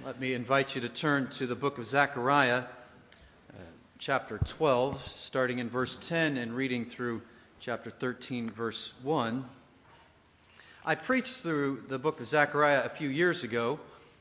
Let me invite you to turn to the book of Zechariah, chapter 12, starting in verse 10 and reading through chapter 13, verse 1. I preached through the book of Zechariah a few years ago.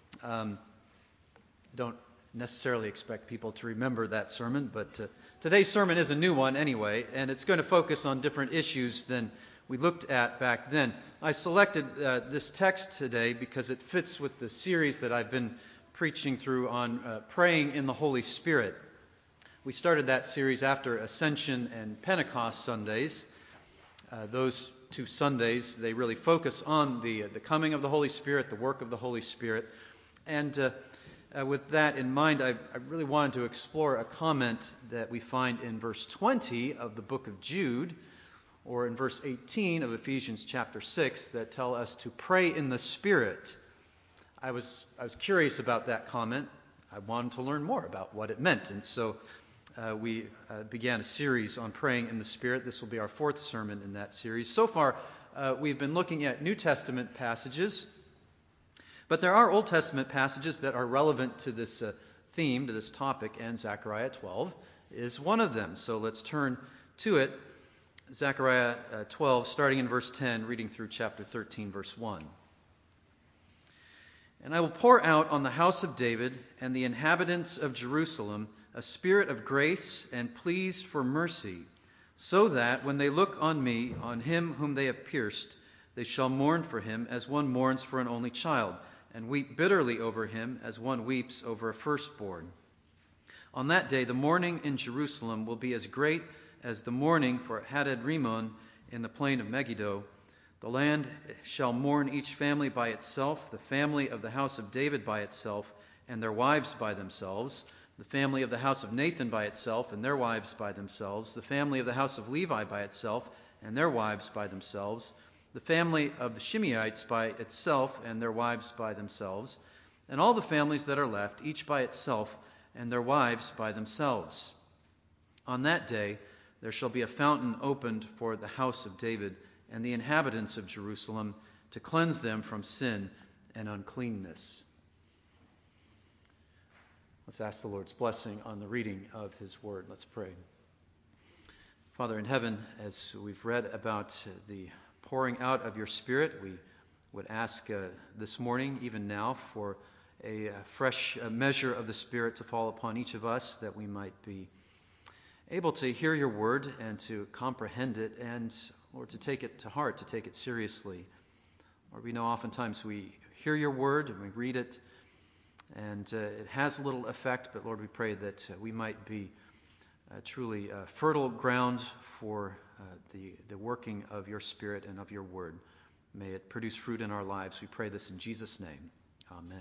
Don't necessarily expect people to remember that sermon, but today's sermon is a new one anyway, and it's going to focus on different issues than we looked at back then. I selected this text today because it fits with the series that I've been preaching through on praying in the Holy Spirit. We started that series after Ascension and Pentecost Sundays. Those two Sundays, they really focus on the coming of the Holy Spirit, the work of the Holy Spirit. And with that in mind, I really wanted to explore a comment that we find in verse 20 of the book of Jude, or in verse 18 of Ephesians chapter 6, that tell us to pray in the Spirit. I was curious about that comment. I wanted to learn more about what it meant, and so we began a series on praying in the Spirit. This will be our fourth sermon in that series. So far, we've been looking at New Testament passages, but there are Old Testament passages that are relevant to this theme, to this topic, and Zechariah 12 is one of them. So let's turn to it. Zechariah 12, starting in verse 10, reading through chapter 13, verse 1. And I will pour out on the house of David and the inhabitants of Jerusalem a spirit of grace and pleas for mercy, so that when they look on me, on him whom they have pierced, they shall mourn for him as one mourns for an only child, and weep bitterly over him as one weeps over a firstborn. On that day the mourning in Jerusalem will be as great as the mourning for Hadad-Rimmon in the plain of Megiddo. The land shall mourn each family by itself, the family of the house of David by itself, and their wives by themselves, the family of the house of Nathan by itself, and their wives by themselves, the family of the house of Levi by itself, and their wives by themselves, the family of the Shimeites by itself, and their wives by themselves, and all the families that are left, each by itself, and their wives by themselves. On that day there shall be a fountain opened for the house of David and the inhabitants of Jerusalem, to cleanse them from sin and uncleanness. Let's ask the Lord's blessing on the reading of his word. Let's pray. Father in heaven, as we've read about the pouring out of your Spirit, we would ask this morning, even now, for a fresh measure of the Spirit to fall upon each of us, that we might be able to hear your word and to comprehend it, and Lord, to take it to heart, to take it seriously. Lord, we know oftentimes we hear your word and we read it, and it has little effect, but Lord, we pray that we might be truly fertile ground for the working of your Spirit and of your word. May it produce fruit in our lives. We pray this in Jesus' name. Amen.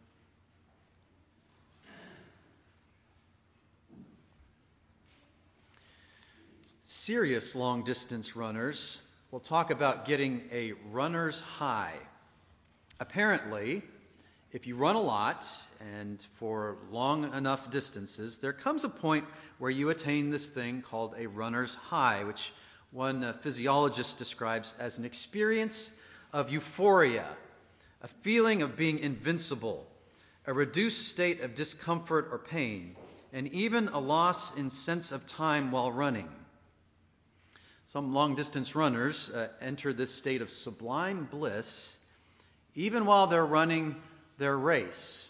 Serious long-distance runners will talk about getting a runner's high. Apparently, if you run a lot and for long enough distances, there comes a point where you attain this thing called a runner's high, which one physiologist describes as an experience of euphoria, a feeling of being invincible, a reduced state of discomfort or pain, and even a loss in sense of time while running. Some long-distance runners enter this state of sublime bliss even while they're running their race.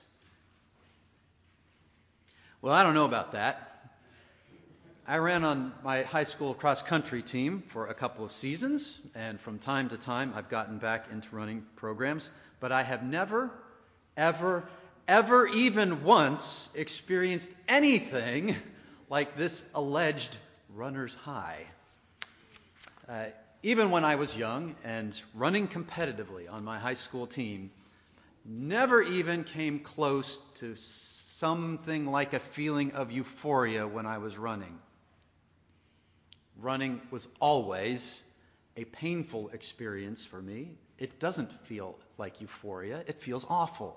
Well, I don't know about that. I ran on my high school cross-country team for a couple of seasons, and from time to time I've gotten back into running programs, but I have never, ever even once experienced anything like this alleged runner's high. Even when I was young and running competitively on my high school team, never even came close to something like a feeling of euphoria when I was running. Running was always a painful experience for me. It doesn't feel like euphoria. It feels awful.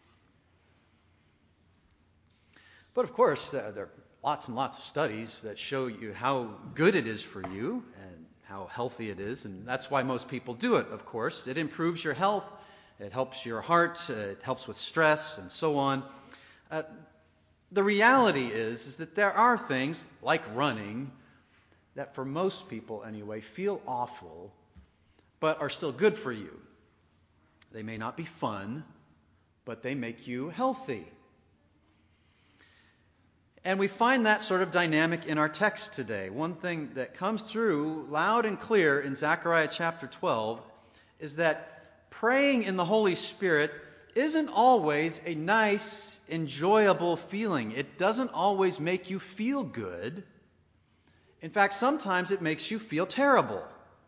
But of course, there are lots and lots of studies that show you how good it is for you and how healthy it is, and that's why most people do it, of course. It improves your health, It helps your heart. It helps with stress and so on. The reality is that there are things like running that for most people anyway feel awful but are still good for you. They may not be fun, but they make you healthy. And we find that sort of dynamic in our text today. One thing that comes through loud and clear in Zechariah chapter 12 is that praying in the Holy Spirit isn't always a nice, enjoyable feeling. It doesn't always make you feel good. In fact, sometimes it makes you feel terrible.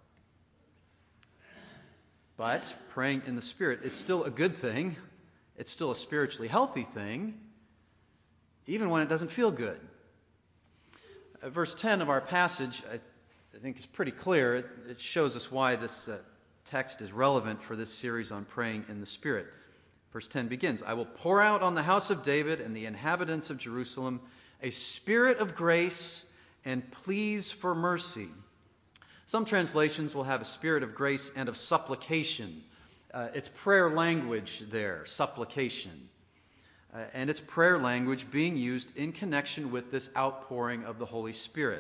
But praying in the Spirit is still a good thing. It's still a spiritually healthy thing, even when it doesn't feel good. Verse 10 of our passage, I think, is pretty clear. It shows us why this text is relevant for this series on praying in the Spirit. Verse 10 begins, "I will pour out on the house of David and the inhabitants of Jerusalem a spirit of grace and pleas for mercy." Some translations will have a spirit of grace and of supplication. It's prayer language there, supplication. And it's prayer language being used in connection with this outpouring of the Holy Spirit.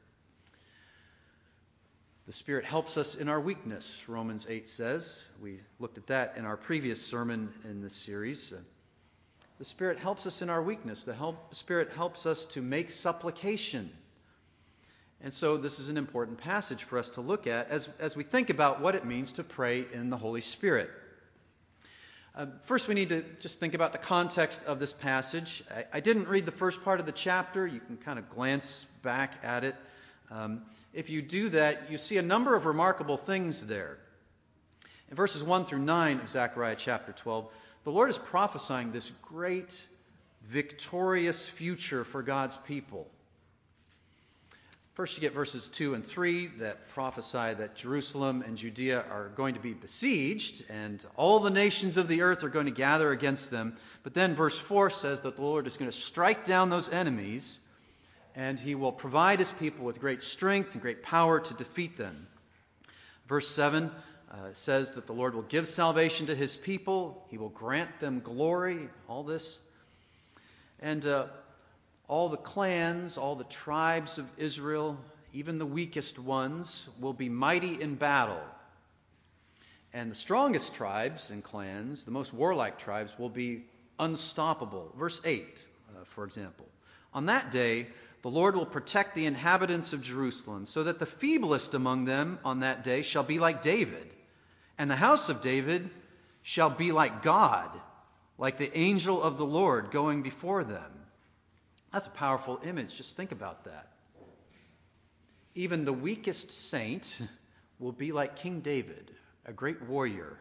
The Spirit helps us in our weakness, Romans 8 says. We looked at that in our previous sermon in this series. The Spirit helps us in our weakness. The Spirit helps us to make supplication. And so this is an important passage for us to look at as we think about what it means to pray in the Holy Spirit. First, we need to just think about the context of this passage. I didn't read the first part of the chapter. You can kind of glance back at it. If you do that, you see a number of remarkable things there. In verses 1 through 9 of Zechariah chapter 12, the Lord is prophesying this great, victorious future for God's people. First, you get verses 2 and 3 that prophesy that Jerusalem and Judea are going to be besieged, and all the nations of the earth are going to gather against them. But then verse 4 says that the Lord is going to strike down those enemies, and he will provide his people with great strength and great power to defeat them. Verse 7 says that the Lord will give salvation to his people. He will grant them glory, all this. And all the clans, all the tribes of Israel, even the weakest ones, will be mighty in battle. And the strongest tribes and clans, the most warlike tribes, will be unstoppable. Verse 8, for example. On that day, the Lord will protect the inhabitants of Jerusalem, so that the feeblest among them on that day shall be like David, and the house of David shall be like God, like the angel of the Lord going before them. That's a powerful image. Just think about that. Even the weakest saint will be like King David, a great warrior.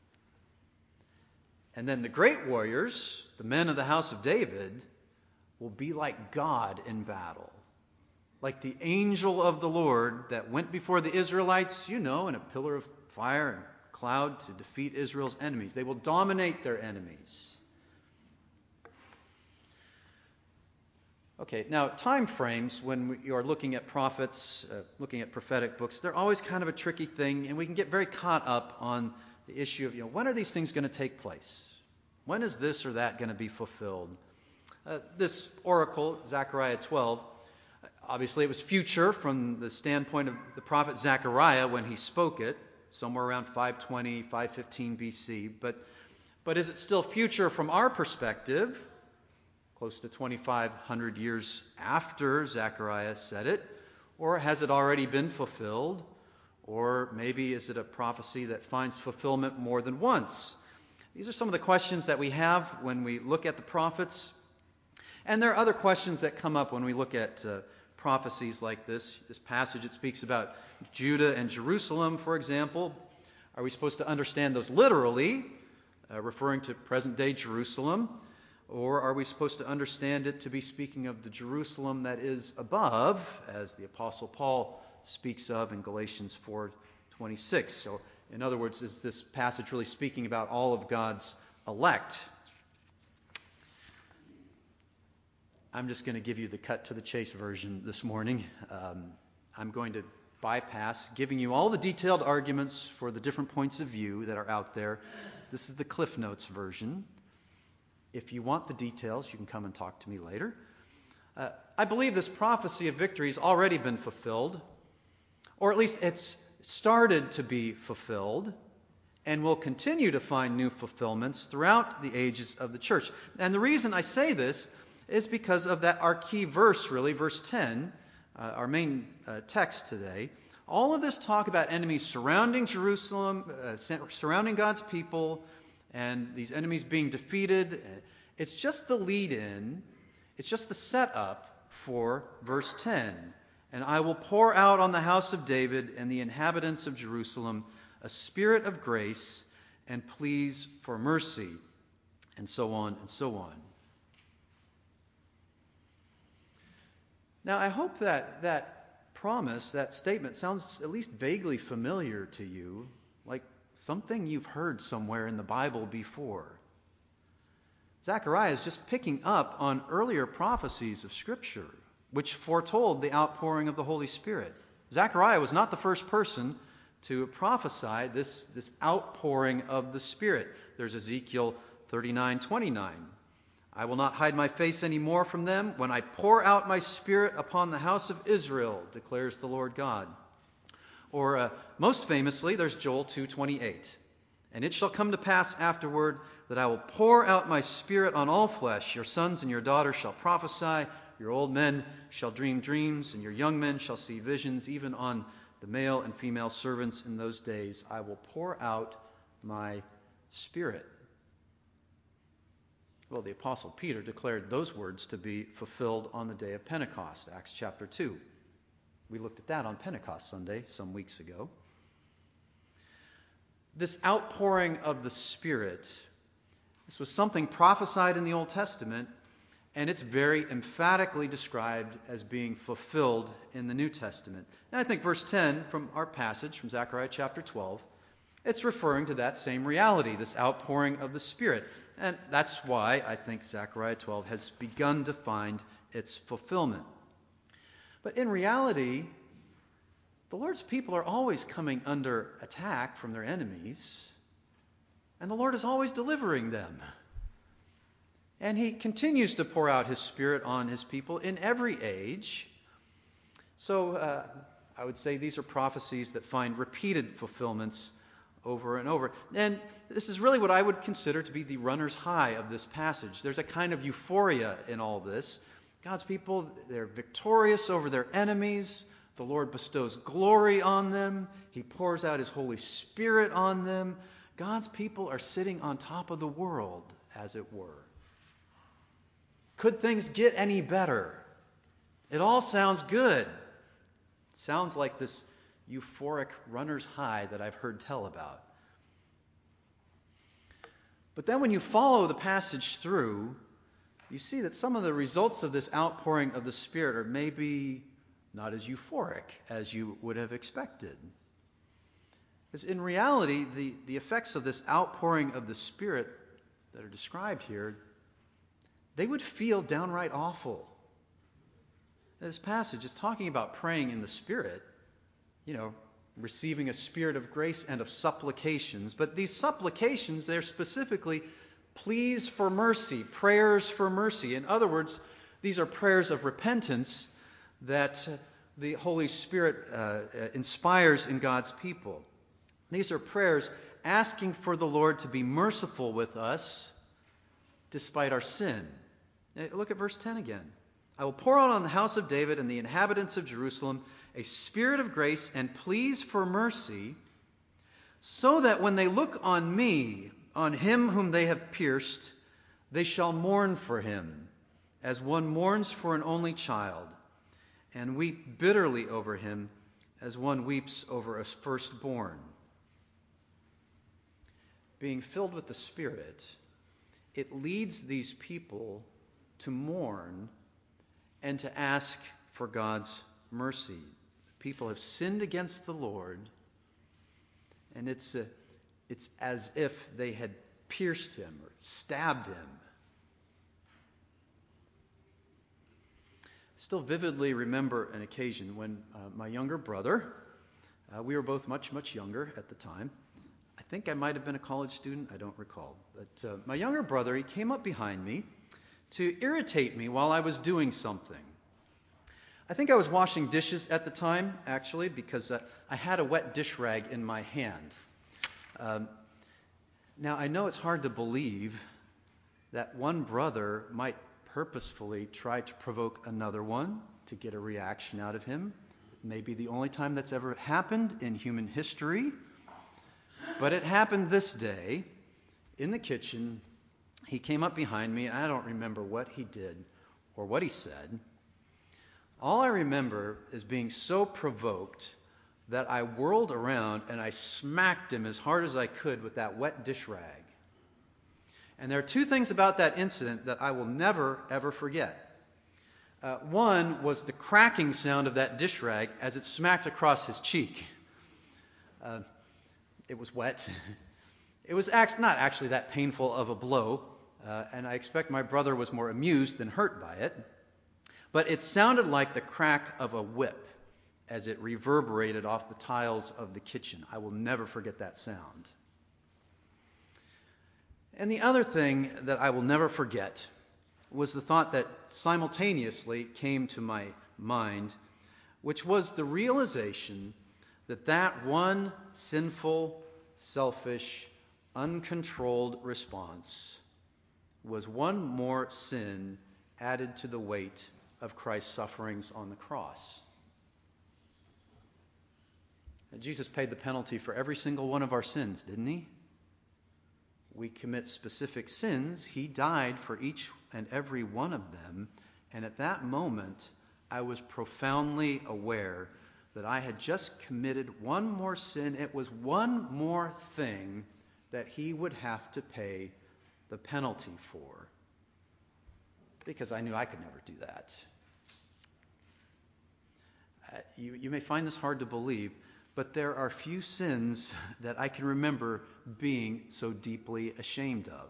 And then the great warriors, the men of the house of David, will be like God in battle. Like the angel of the Lord that went before the Israelites, in a pillar of fire and cloud to defeat Israel's enemies. They will dominate their enemies. Okay, now time frames when you are looking at prophets, looking at prophetic books, they're always kind of a tricky thing, and we can get very caught up on the issue of, when are these things going to take place? When is this or that going to be fulfilled? This oracle, Zechariah 12, obviously it was future from the standpoint of the prophet Zechariah when he spoke it, somewhere around 520, 515 BC. But is it still future from our perspective, close to 2,500 years after Zechariah said it? Or has it already been fulfilled? Or maybe is it a prophecy that finds fulfillment more than once? These are some of the questions that we have when we look at the prophets. And there are other questions that come up when we look at prophecies like this. This passage, it speaks about Judah and Jerusalem, for example. Are we supposed to understand those literally, referring to present-day Jerusalem? Or are we supposed to understand it to be speaking of the Jerusalem that is above, as the Apostle Paul speaks of in Galatians 4:26? So, in other words, is this passage really speaking about all of God's elect? I'm just going to give you the cut-to-the-chase version this morning. I'm going to bypass giving you all the detailed arguments for the different points of view that are out there, This is the Cliff Notes version. If you want the details, you can come and talk to me later. I believe this prophecy of victory has already been fulfilled, or at least it's started to be fulfilled, and will continue to find new fulfillments throughout the ages of the church. And the reason I say this is because of our key verse, really, verse 10, our main text today. All of this talk about enemies surrounding Jerusalem, surrounding God's people, and these enemies being defeated, it's just the lead-in, it's just the setup for verse 10. And I will pour out on the house of David and the inhabitants of Jerusalem a spirit of grace and pleas for mercy, and so on and so on. Now, I hope that promise, that statement, sounds at least vaguely familiar to you, like something you've heard somewhere in the Bible before. Zechariah is just picking up on earlier prophecies of Scripture, which foretold the outpouring of the Holy Spirit. Zechariah was not the first person to prophesy this outpouring of the Spirit. There's Ezekiel 39:29. I will not hide my face any more from them when I pour out my Spirit upon the house of Israel, declares the Lord God. Or most famously, there's Joel 2:28. And it shall come to pass afterward that I will pour out my Spirit on all flesh. Your sons and your daughters shall prophesy. Your old men shall dream dreams, and your young men shall see visions. Even on the male and female servants in those days I will pour out my Spirit. Well, the Apostle Peter declared those words to be fulfilled on the day of Pentecost, Acts chapter 2. We looked at that on Pentecost Sunday some weeks ago. This outpouring of the Spirit, this was something prophesied in the Old Testament, and it's very emphatically described as being fulfilled in the New Testament. And I think verse 10 from our passage from Zechariah chapter 12, it's referring to that same reality, this outpouring of the Spirit. And that's why I think Zechariah 12 has begun to find its fulfillment. But in reality, the Lord's people are always coming under attack from their enemies, and the Lord is always delivering them. And He continues to pour out His Spirit on His people in every age. So I would say these are prophecies that find repeated fulfillments over and over. And this is really what I would consider to be the runner's high of this passage. There's a kind of euphoria in all this. God's people, they're victorious over their enemies. The Lord bestows glory on them. He pours out His Holy Spirit on them. God's people are sitting on top of the world, as it were. Could things get any better? It all sounds good. It sounds like this euphoric runner's high that I've heard tell about. But then when you follow the passage through, you see that some of the results of this outpouring of the Spirit are maybe not as euphoric as you would have expected. Because in reality, the effects of this outpouring of the Spirit that are described here, they would feel downright awful. This passage is talking about praying in the Spirit, receiving a spirit of grace and of supplications. But these supplications, they're specifically pleas for mercy, prayers for mercy. In other words, these are prayers of repentance that the Holy Spirit inspires in God's people. These are prayers asking for the Lord to be merciful with us despite our sin. Look at verse 10 again. I will pour out on the house of David and the inhabitants of Jerusalem a spirit of grace and pleas for mercy, so that when they look on me, on him whom they have pierced, they shall mourn for him, as one mourns for an only child, and weep bitterly over him, as one weeps over a firstborn. Being filled with the Spirit, it leads these people to mourn and to ask for God's mercy. People have sinned against the Lord, and it's as if they had pierced him or stabbed him. I still vividly remember an occasion when my younger brother, we were both much, much younger at the time, I think I might have been a college student. I don't recall. But my younger brother, he came up behind me to irritate me while I was doing something. I think I was washing dishes at the time, actually, because I had a wet dish rag in my hand. Now, I know it's hard to believe that one brother might purposefully try to provoke another one to get a reaction out of him. Maybe the only time that's ever happened in human history. But it happened this day in the kitchen. He came up behind me, and I don't remember what he did or what he said. All I remember is being so provoked that I whirled around and I smacked him as hard as I could with that wet dish rag. And there are two things about that incident that I will never, ever forget. One was the cracking sound of that dish rag as it smacked across his cheek. It was wet. It was not actually that painful of a blow, and I expect my brother was more amused than hurt by it. But it sounded like the crack of a whip as it reverberated off the tiles of the kitchen. I will never forget that sound. And the other thing that I will never forget was the thought that simultaneously came to my mind, which was the realization that that one sinful, selfish, uncontrolled response was one more sin added to the weight of Christ's sufferings on the cross. And Jesus paid the penalty for every single one of our sins, didn't he? We commit specific sins. He died for each and every one of them. And at that moment, I was profoundly aware that I had just committed one more sin. It was one more thing that he would have to pay the penalty for. Because I knew I could never do that. You may find this hard to believe, but there are few sins that I can remember being so deeply ashamed of.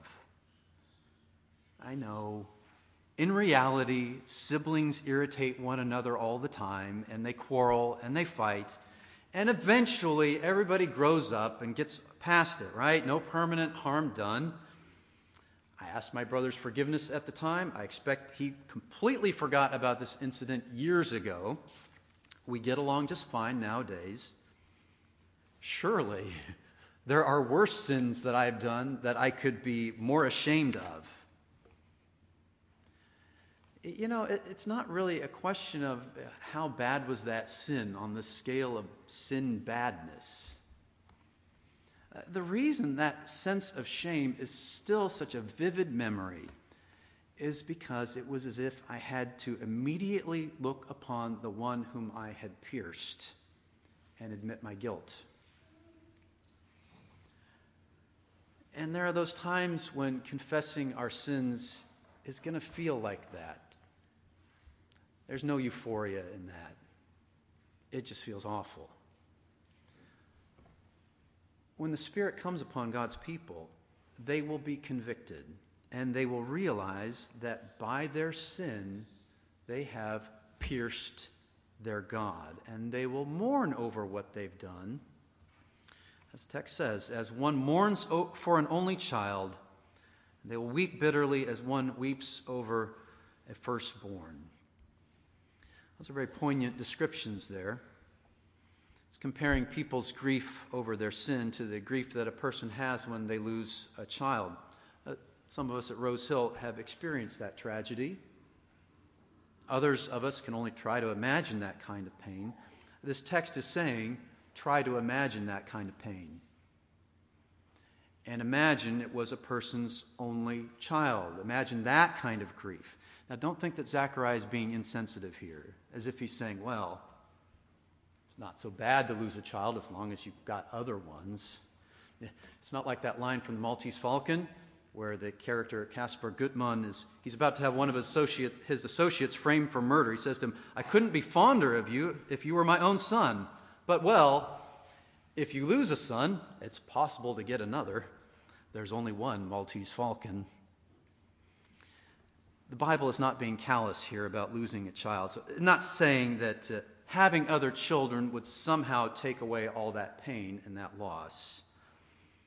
I know. In reality, siblings irritate one another all the time, and they quarrel and they fight, and eventually everybody grows up and gets past it, right? No permanent harm done. I asked my brother's forgiveness at the time. I expect he completely forgot about this incident years ago. We get along just fine nowadays. Surely, there are worse sins that I've done that I could be more ashamed of. You know, it's not really a question of how bad was that sin on the scale of sin badness. The reason that sense of shame is still such a vivid memory is because it was as if I had to immediately look upon the one whom I had pierced and admit my guilt. And there are those times when confessing our sins is going to feel like that. There's no euphoria in that. It just feels awful. When the Spirit comes upon God's people, they will be convicted, and they will realize that by their sin, they have pierced their God, and they will mourn over what they've done. As the text says, as one mourns for an only child, they will weep bitterly as one weeps over a firstborn. Those are very poignant descriptions there. It's comparing people's grief over their sin to the grief that a person has when they lose a child. Some of us at Rose Hill have experienced that tragedy. Others of us can only try to imagine that kind of pain. This text is saying, try to imagine that kind of pain. And imagine it was a person's only child. Imagine that kind of grief. Now, don't think that Zechariah is being insensitive here, as if he's saying, well, it's not so bad to lose a child as long as you've got other ones. It's not like that line from the Maltese Falcon, where the character Caspar Gutmann he's about to have one of his associates framed for murder. He says to him, I couldn't be fonder of you if you were my own son. But, well, if you lose a son, it's possible to get another. There's only one Maltese Falcon. The Bible is not being callous here about losing a child. So not saying that having other children would somehow take away all that pain and that loss.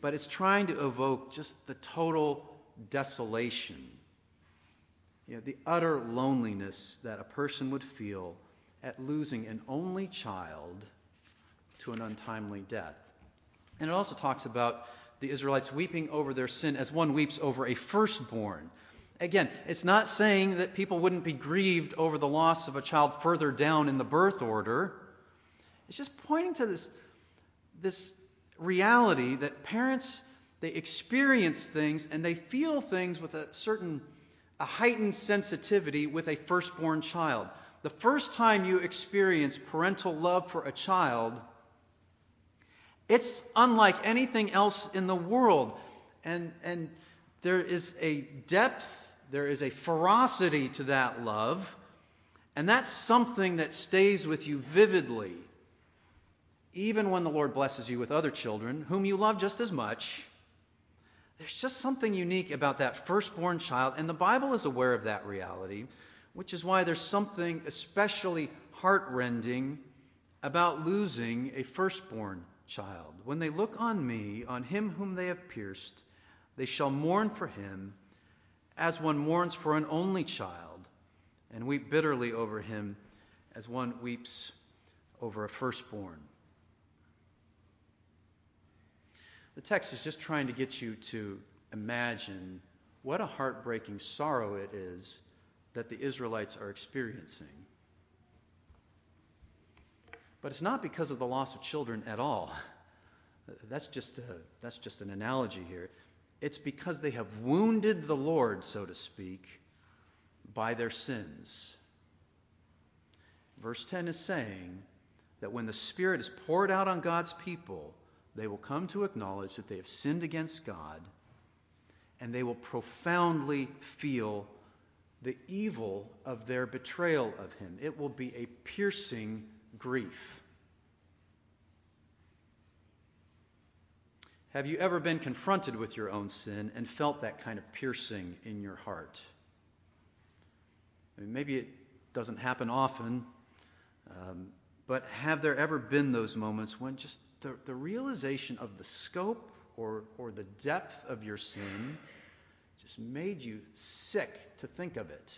but it's trying to evoke just the total desolation, the utter loneliness that a person would feel at losing an only child to an untimely death. And it also talks about the Israelites weeping over their sin as one weeps over a firstborn. Again, it's not saying that people wouldn't be grieved over the loss of a child further down in the birth order. It's just pointing to this reality that parents, they experience things and they feel things with a heightened sensitivity with a firstborn child. The first time you experience parental love for a child, it's unlike anything else in the world. And there is a depth, there is a ferocity to that love, and that's something that stays with you vividly. Even when the Lord blesses you with other children, whom you love just as much, there's just something unique about that firstborn child, and the Bible is aware of that reality, which is why there's something especially heartrending about losing a firstborn child. When they look on me, on him whom they have pierced, they shall mourn for him as one mourns for an only child, and weep bitterly over him as one weeps over a firstborn. The text is just trying to get you to imagine what a heartbreaking sorrow it is that the Israelites are experiencing. But it's not because of the loss of children at all. That's just an analogy here. It's because they have wounded the Lord, so to speak, by their sins. Verse 10 is saying that when the Spirit is poured out on God's people, they will come to acknowledge that they have sinned against God, and they will profoundly feel the evil of their betrayal of him. It will be a piercing grief. Have you ever been confronted with your own sin and felt that kind of piercing in your heart? I mean, maybe it doesn't happen often, but have there ever been those moments when just the realization of the scope or the depth of your sin just made you sick to think of it?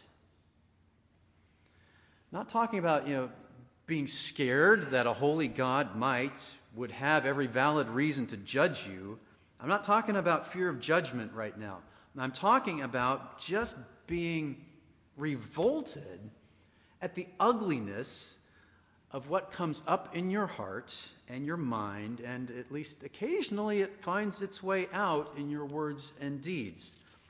Not talking about, being scared that a holy God would have every valid reason to judge you. I'm not talking about fear of judgment right now. I'm talking about just being revolted at the ugliness of what comes up in your heart and your mind, and at least occasionally it finds its way out in your words and deeds.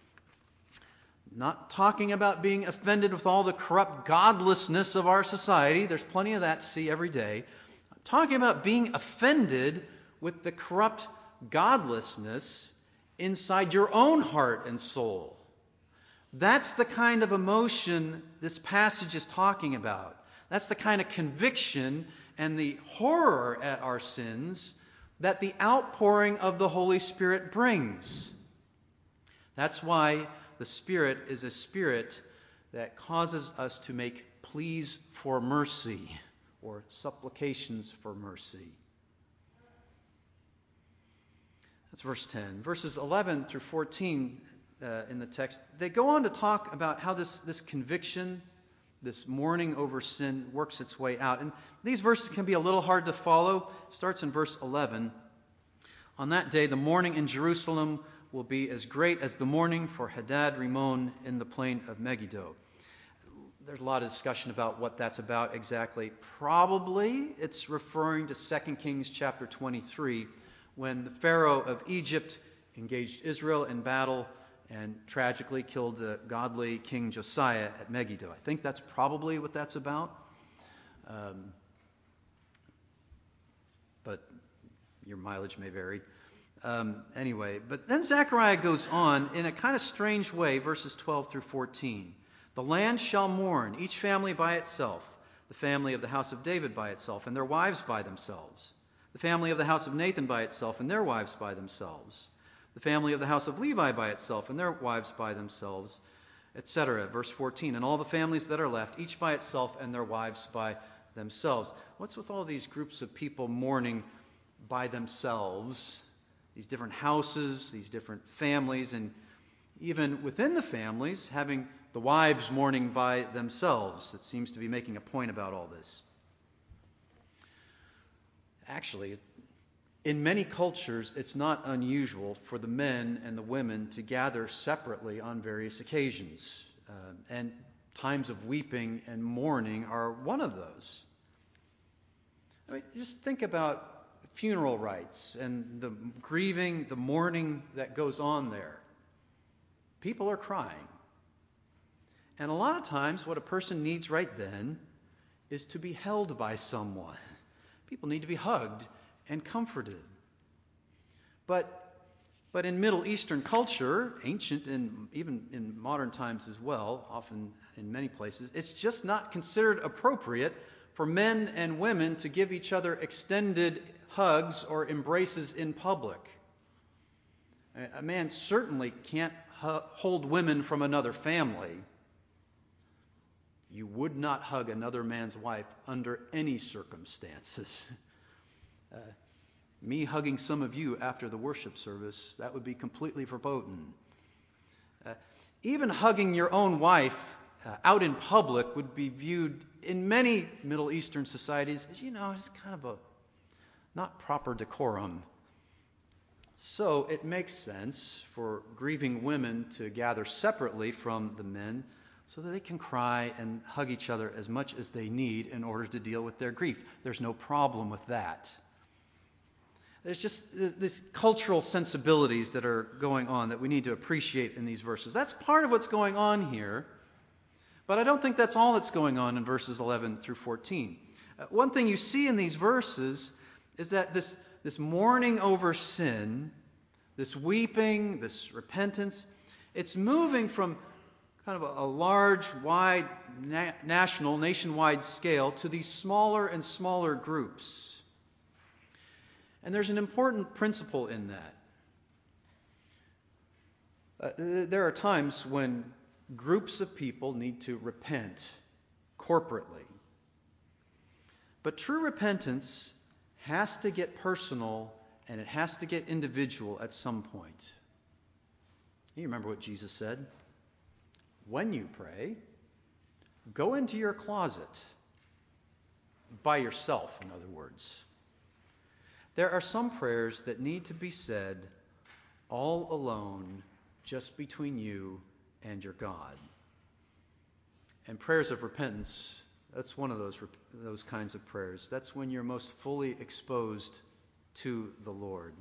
Not talking about being offended with all the corrupt godlessness of our society. There's plenty of that to see every day. I'm talking about being offended with the corrupt godlessness inside your own heart and soul. That's the kind of emotion this passage is talking about. That's the kind of conviction and the horror at our sins that the outpouring of the Holy Spirit brings. That's why the Spirit is a spirit that causes us to make pleas for mercy or supplications for mercy. That's verse 10. Verses 11 through 14 in the text, they go on to talk about how this conviction, this mourning over sin, works its way out. And these verses can be a little hard to follow. It starts in verse 11. On that day, the mourning in Jerusalem will be as great as the mourning for Hadad Rimon in the plain of Megiddo. There's a lot of discussion about what that's about exactly. Probably it's referring to 2 Kings chapter 23, when the Pharaoh of Egypt engaged Israel in battle and tragically killed a godly King Josiah at Megiddo. I think that's probably what that's about. But your mileage may vary. Anyway, but then Zechariah goes on in a kind of strange way, verses 12 through 14. The land shall mourn, each family by itself, the family of the house of David by itself, and their wives by themselves, the family of the house of Nathan by itself, and their wives by themselves, the family of the house of Levi by itself, and their wives by themselves, etc. Verse 14, and all the families that are left, each by itself, and their wives by themselves. What's with all these groups of people mourning by themselves these different houses, these different families, and even within the families, having the wives mourning by themselves. It seems to be making a point about all this. Actually, in many cultures, it's not unusual for the men and the women to gather separately on various occasions. And times of weeping and mourning are one of those. I mean, just think about funeral rites and the grieving, the mourning that goes on there. People are crying. And a lot of times what a person needs right then is to be held by someone. People need to be hugged and comforted. But in Middle Eastern culture, ancient and even in modern times as well, often in many places, it's just not considered appropriate for men and women to give each other extended hugs or embraces in public. A man certainly can't hold women from another family. You would not hug another man's wife under any circumstances. Me hugging some of you after the worship service, that would be completely verboten. Even hugging your own wife out in public would be viewed in many Middle Eastern societies as, it's kind of a not proper decorum. So it makes sense for grieving women to gather separately from the men so that they can cry and hug each other as much as they need in order to deal with their grief. There's no problem with that. There's just these cultural sensibilities that are going on that we need to appreciate in these verses. That's part of what's going on here, but I don't think that's all that's going on in verses 11 through 14. One thing you see in these verses is that this mourning over sin, this weeping, this repentance, it's moving from kind of a large, wide, nationwide scale to these smaller and smaller groups. And there's an important principle in that. There are times when groups of people need to repent corporately. But true repentance has to get personal and it has to get individual at some point. You remember what Jesus said? When you pray, go into your closet. By yourself, in other words. There are some prayers that need to be said all alone, just between you and your God. And prayers of repentance, that's one of those kinds of prayers. That's when you're most fully exposed to the Lord.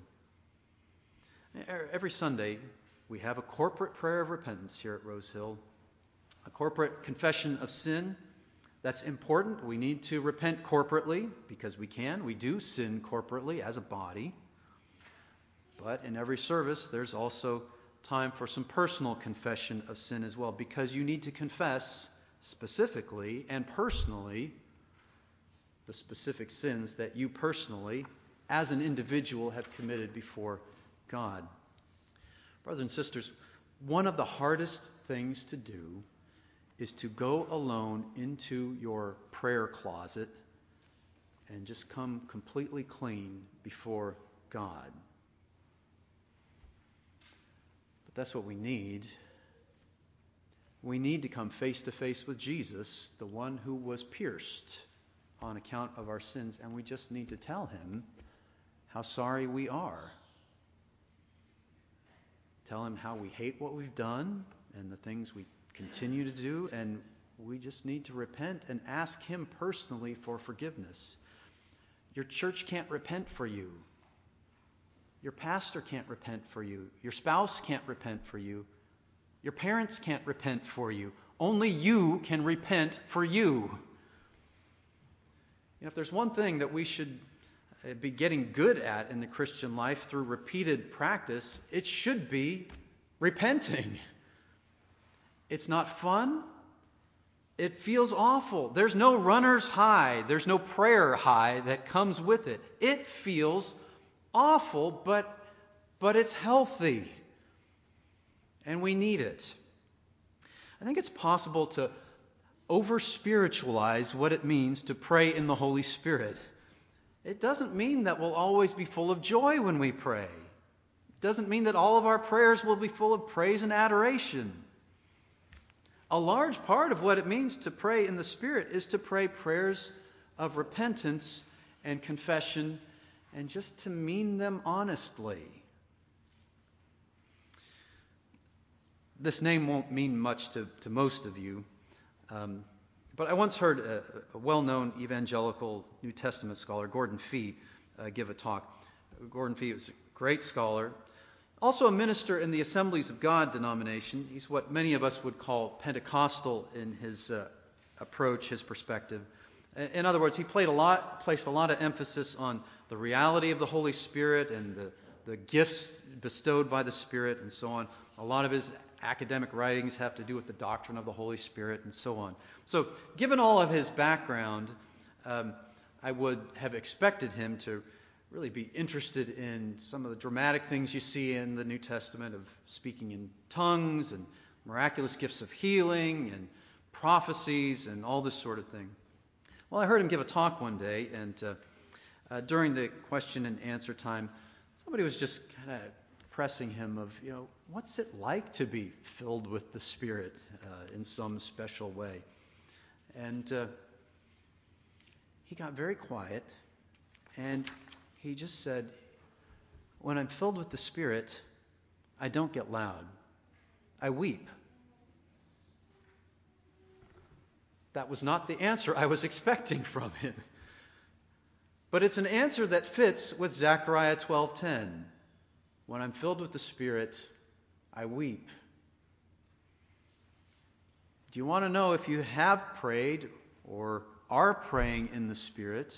Every Sunday, we have a corporate prayer of repentance here at Rose Hill, a corporate confession of sin. That's important. We need to repent corporately because we do sin corporately as a body. But in every service, there's also time for some personal confession of sin as well, because you need to confess specifically and personally the specific sins that you personally, as an individual, have committed before God. Brothers and sisters, one of the hardest things to do is to go alone into your prayer closet and just come completely clean before God. But that's what we need. We need to come face to face with Jesus, the one who was pierced on account of our sins, and we just need to tell him how sorry we are. Tell him how we hate what we've done and the things we continue to do, and we just need to repent and ask him personally for forgiveness. Your church can't repent for you. Your pastor can't repent for you. Your spouse can't repent for you. Your parents can't repent for you. Only you can repent for you. If there's one thing that we should be getting good at in the Christian life through repeated practice, it should be repenting. It's not fun. It feels awful. There's no runner's high. There's no prayer high that comes with it. It feels awful, but it's healthy. And we need it. I think it's possible to over-spiritualize what it means to pray in the Holy Spirit. It doesn't mean that we'll always be full of joy when we pray. doesn't mean that all of our prayers will be full of praise and adoration. A large part of what it means to pray in the Spirit is to pray prayers of repentance and confession and just to mean them honestly. This name won't mean much to most of you, but I once heard a well-known evangelical New Testament scholar, Gordon Fee, give a talk. Gordon Fee was a great scholar, also a minister in the Assemblies of God denomination. He's what many of us would call Pentecostal in his approach, his perspective. In other words, he placed a lot of emphasis on the reality of the Holy Spirit and the gifts bestowed by the Spirit and so on. A lot of his academic writings have to do with the doctrine of the Holy Spirit and so on. So, given all of his background, I would have expected him to really be interested in some of the dramatic things you see in the New Testament of speaking in tongues and miraculous gifts of healing and prophecies and all this sort of thing. Well, I heard him give a talk one day, and during the question and answer time, somebody was just kind of pressing him of, what's it like to be filled with the Spirit in some special way? And he got very quiet, and he just said, when I'm filled with the Spirit, I don't get loud. I weep. That was not the answer I was expecting from him. But it's an answer that fits with Zechariah 12:10. When I'm filled with the Spirit, I weep. Do you want to know if you have prayed or are praying in the Spirit?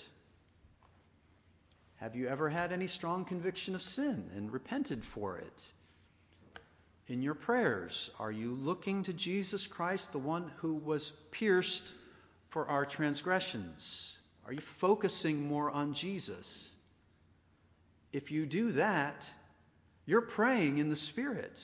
Have you ever had any strong conviction of sin and repented for it? In your prayers, are you looking to Jesus Christ, the one who was pierced for our transgressions? Are you focusing more on Jesus? If you do that, you're praying in the Spirit.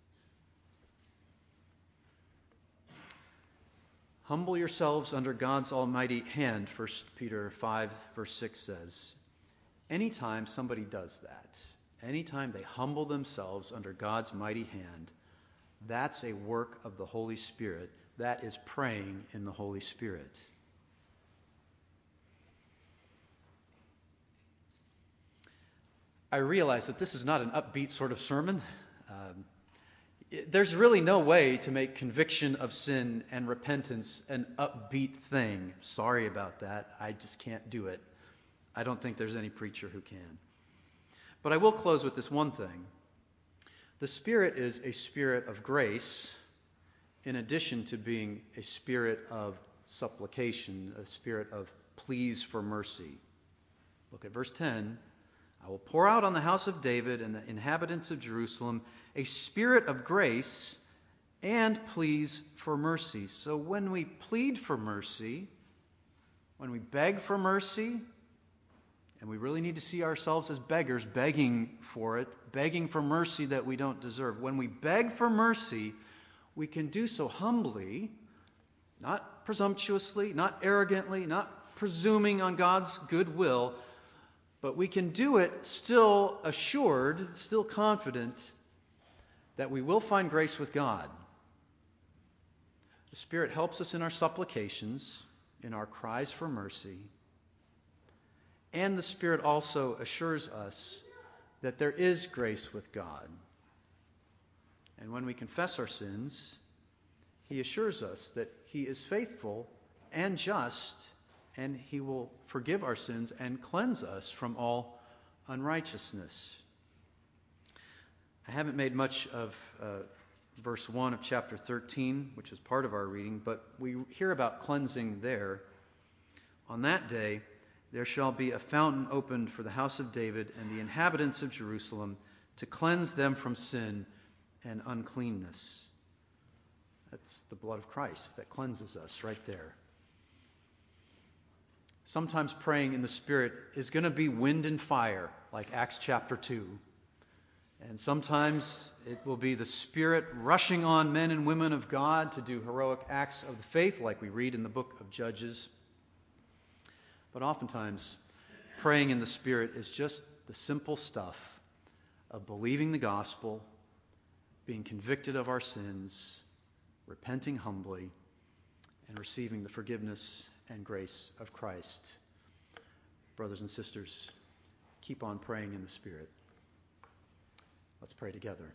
Humble yourselves under God's almighty hand, 1 Peter 5, verse 6 says. Anytime somebody does that, anytime they humble themselves under God's mighty hand, that's a work of the Holy Spirit. That is praying in the Holy Spirit. I realize that this is not an upbeat sort of sermon. There's really no way to make conviction of sin and repentance an upbeat thing. Sorry about that. I just can't do it. I don't think there's any preacher who can. But I will close with this one thing. The Spirit is a spirit of grace in addition to being a spirit of supplication, a spirit of pleas for mercy. Look at verse 10. I will pour out on the house of David and the inhabitants of Jerusalem a spirit of grace and pleas for mercy. So when we plead for mercy, when we beg for mercy, and we really need to see ourselves as beggars, begging for it, begging for mercy that we don't deserve. When we beg for mercy, we can do so humbly, not presumptuously, not arrogantly, not presuming on God's goodwill, but we can do it still assured, still confident that we will find grace with God. The Spirit helps us in our supplications, in our cries for mercy. And the Spirit also assures us that there is grace with God. And when we confess our sins, He assures us that He is faithful and just, and He will forgive our sins and cleanse us from all unrighteousness. I haven't made much of verse 1 of chapter 13, which is part of our reading, but we hear about cleansing there. On that day, there shall be a fountain opened for the house of David and the inhabitants of Jerusalem to cleanse them from sin and uncleanness. That's the blood of Christ that cleanses us right there. Sometimes praying in the Spirit is going to be wind and fire, like Acts chapter 2. And sometimes it will be the Spirit rushing on men and women of God to do heroic acts of the faith, like we read in the book of Judges. But oftentimes, praying in the Spirit is just the simple stuff of believing the gospel, being convicted of our sins, repenting humbly, and receiving the forgiveness and grace of Christ. Brothers and sisters, keep on praying in the Spirit. Let's pray together.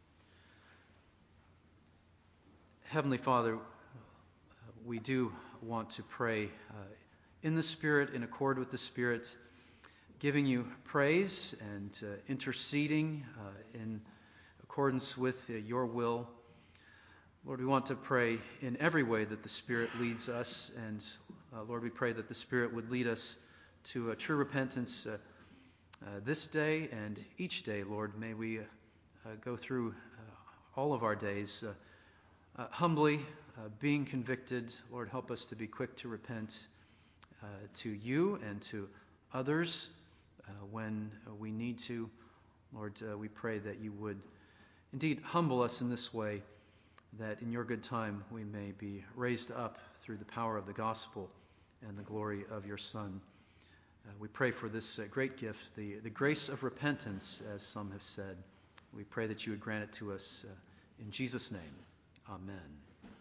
Heavenly Father, we do want to pray in the Spirit, in accord with the Spirit, giving you praise and interceding in accordance with your will. Lord, we want to pray in every way that the Spirit leads us, and Lord, we pray that the Spirit would lead us to a true repentance this day and each day. Lord, may we go through all of our days humbly, being convicted. Lord, help us to be quick to repent to you and to others when we need to. Lord, we pray that you would indeed humble us in this way, that in your good time we may be raised up through the power of the gospel and the glory of your Son. We pray for this great gift, the grace of repentance, as some have said. We pray that you would grant it to us in Jesus' name. Amen.